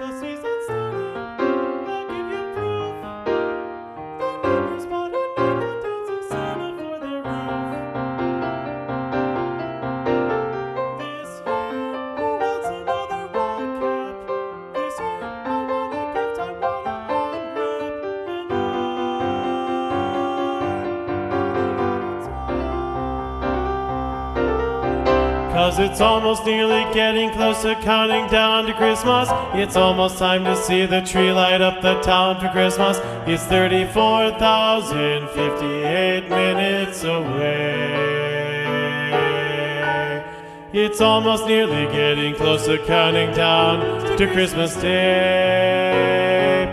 The season's starting, I'll give you proof. The neighbors bought a new dancing Santa for their roof. This year, who wants another wall cap? This year, I want a gift, I want to unwrap. And I'm running out of time. 'Cause it's almost nearly getting close to counting down to Christmas. It's almost time to see the tree light up the town for Christmas. It's 34,058 minutes away. It's almost nearly getting close to counting down to Christmas Day.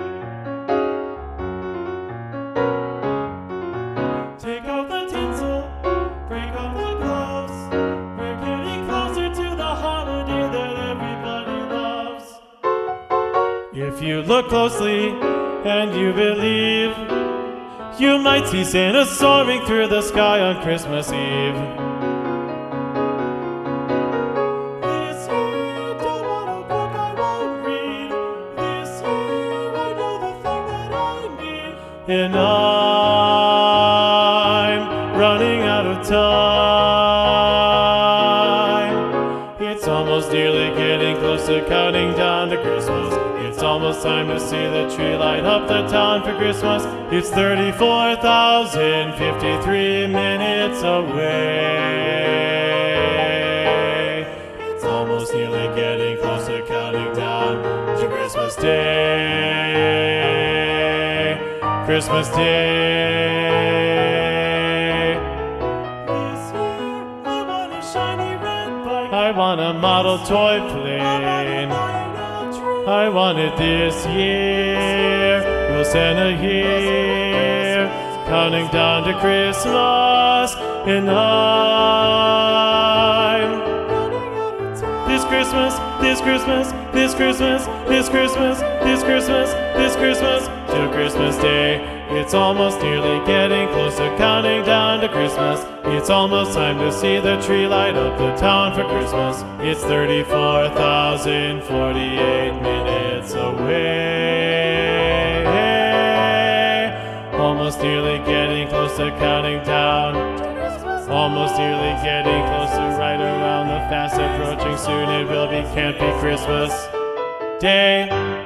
Take out the tinsel, break off the gloves. We're getting closer to the holiday that everybody loves. If you look closely and you believe, you might see Santa soaring through the sky on Christmas Eve. This year, don't want a book I won't read. This year, I know the thing that I need. And I'm running out of time. It's almost nearly getting close to counting down to Christmas. It's almost time to see the tree light up the town for Christmas. It's 34,053 minutes away. It's almost nearly getting close to counting down to Christmas Day. Christmas Day. This year, I want a shiny red bike. I want a model toy plane. I want it this year. Will Santa hear? Counting down to Christmas, and I'm this Christmas, this Christmas, this Christmas, this Christmas, this Christmas, this Christmas, to Christmas Day. It's almost nearly getting close to counting down to Christmas. It's almost time to see the tree light up the town for Christmas. It's 34,048 minutes away. Almost nearly getting close to counting down. Almost nearly getting close to right around the fast approaching. Soon it will be, can't be Christmas Day.